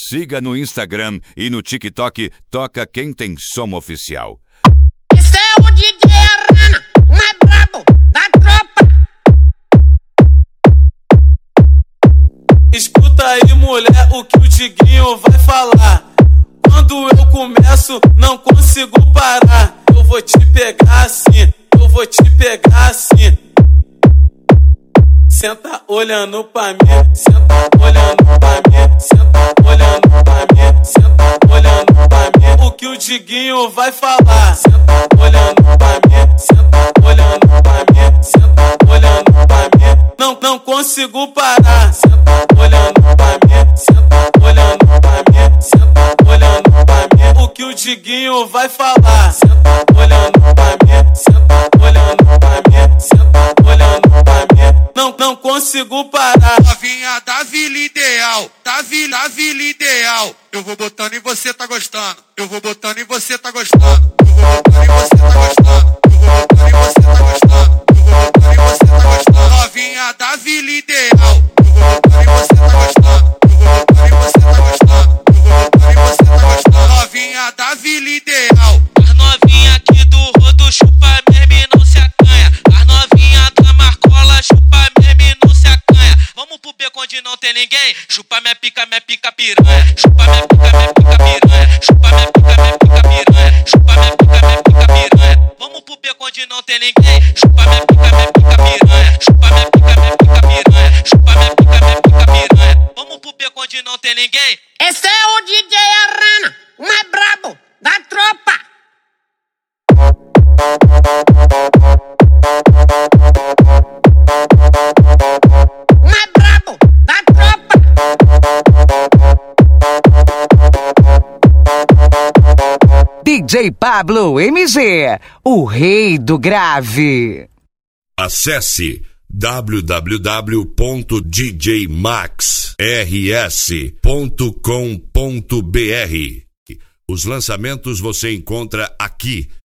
Siga no Instagram e no TikTok Toca Quem Tem Som Oficial. Esse é o DJ Arana, o mais brabo da tropa. Escuta aí, mulher, o que o Diguinho vai falar. Quando eu começo, não consigo parar. Eu vou te pegar assim, eu vou te pegar assim. Senta olhando pra mim, senta olhando pra mim, senta olhando pra mim, senta olhando pra mim. O que o Diguinho vai falar? Senta olhando pra mim, senta olhando pra mim, senta olhando pra mim. Não consigo parar. Senta olhando pra mim, senta olhando pra mim, senta olhando pra mim. O que o Diguinho vai falar? Senta olhando pra mim, senta olhando pra mim, senta olhando pra mim. Não consigo parar. Novinha da vila ideal, da vila ideal. Eu vou botando e você tá gostando. Eu vou botando e você tá gostando. Eu vou botando e você tá gostando. Eu vou botando e você tá gostando. Eu vou botando e você tá gostando. Novinha da vila ideal. Eu vou botando e você tá gostando. Eu vou botando e você tá gostando. Eu vou botando e você tá gostando. Novinha da vila ideal. As novinha aqui do rodo chupa mesmo e não se acanha. As novinha da Marcola chupa mesmo e não se acanha. Vamos pro beco onde não tem ninguém. Chupa minha pica piranha. Chupa minha pica piranha. Chupa minha pica piranha. Chupa minha pica piranha. Vamos pro beco onde não tem ninguém. Chupa minha pica piranha. Chupa minha pica piranha. Chupa minha pica piranha. Vamos pro beco onde não tem ninguém. Esse é o DJ Arana, o mais brabo da tropa. O mais brabo da tropa. DJ Pablo MG, o rei do grave. Acesse www.djmaxrs.com.br. Os lançamentos você encontra aqui